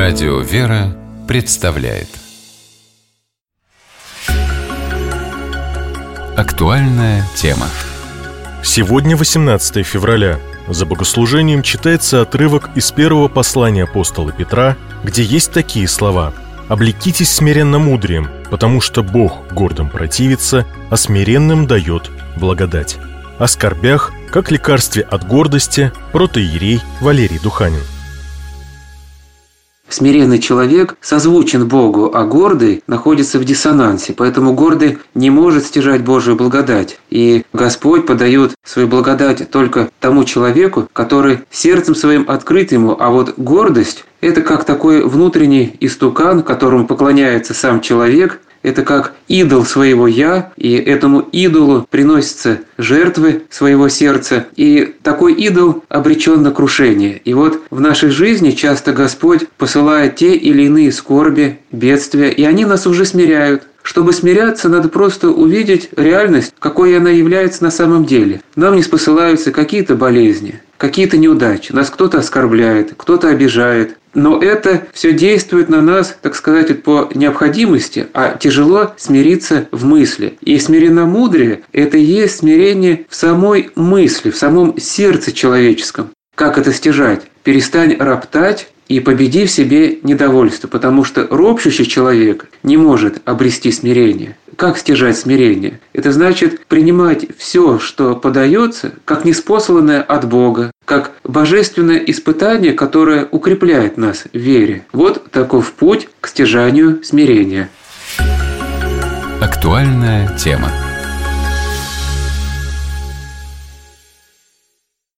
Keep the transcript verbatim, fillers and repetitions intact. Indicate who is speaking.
Speaker 1: Радио «Вера» представляет актуальная тема.
Speaker 2: Сегодня восемнадцатое февраля. За богослужением читается отрывок из первого послания апостола Петра, где есть такие слова: «Облекитесь смиренно-мудрием, потому что Бог гордым противится, а смиренным дает благодать». О скорбях, как лекарстве от гордости, протоиерей Валерий Духанин.
Speaker 3: Смиренный человек созвучен Богу, а гордый находится в диссонансе, поэтому гордый не может стяжать Божию благодать. И Господь подает свою благодать только тому человеку, который сердцем своим открыт Ему, а вот гордость – это как такой внутренний истукан, которому поклоняется сам человек. Это как идол своего «я», и этому идолу приносятся жертвы своего сердца, и такой идол обречен на крушение. И вот в нашей жизни часто Господь посылает те или иные скорби, бедствия, и они нас уже смиряют. Чтобы смиряться, надо просто увидеть реальность, какой она является на самом деле. Нам не спосылаются какие-то болезни, какие-то неудачи, нас кто-то оскорбляет, кто-то обижает. Но это все действует на нас, так сказать, по необходимости, а тяжело смириться в мысли. И смиренно-мудрее – это и есть смирение в самой мысли, в самом сердце человеческом. Как это стяжать? Перестань роптать и победи в себе недовольство, потому что ропщущий человек не может обрести смирение. Как стяжать смирение? Это значит принимать все, что подается, как неспосланное от Бога, как божественное испытание, которое укрепляет нас в вере. Вот таков путь к стяжанию смирения.
Speaker 1: Актуальная тема.